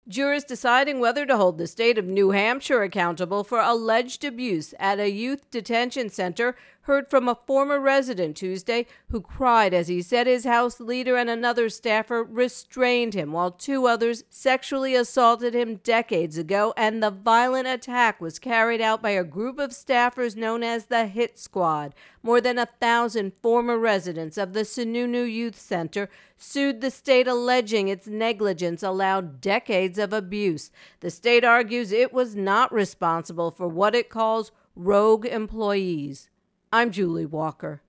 Jurors deciding whether to hold the state of New Hampshire accountable for alleged abuse at a youth detention center heard from a former resident Tuesday who cried as he said his house leader and another staffer restrained him while two others sexually assaulted him decades ago, and the violent attack was carried out by a group of staffers known as the Hit Squad. More than 1,000 former residents of the Sununu Youth Center sued the state alleging its negligence allowed decades of abuse. The state argues it was not responsible for what it calls rogue employees. I'm Julie Walker.